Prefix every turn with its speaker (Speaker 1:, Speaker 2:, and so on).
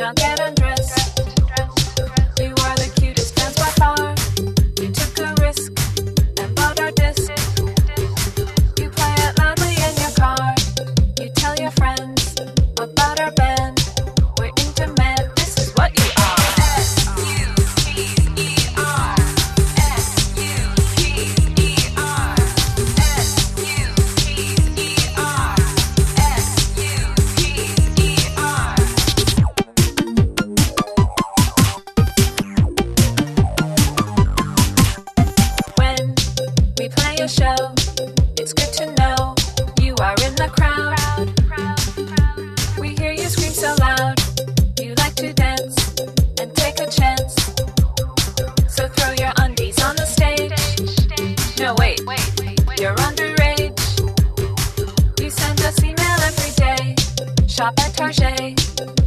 Speaker 1: Don't get undressed. You are the cutest dance by far. You took a risk and bought our disc. You play it loudly in your car. You tell your friends about our band. We're in demand. This is what you are. S-U-T-E-R. S-U-T-E-R. S-U-T-E-R. S-U-T-E-R. When we play a show, it's good to know you are in the crowd. We hear you scream so loud. You like to dance and take a chance. So throw your undies on the stage. No, wait, you're underage. You send us email every day. Shop at Target.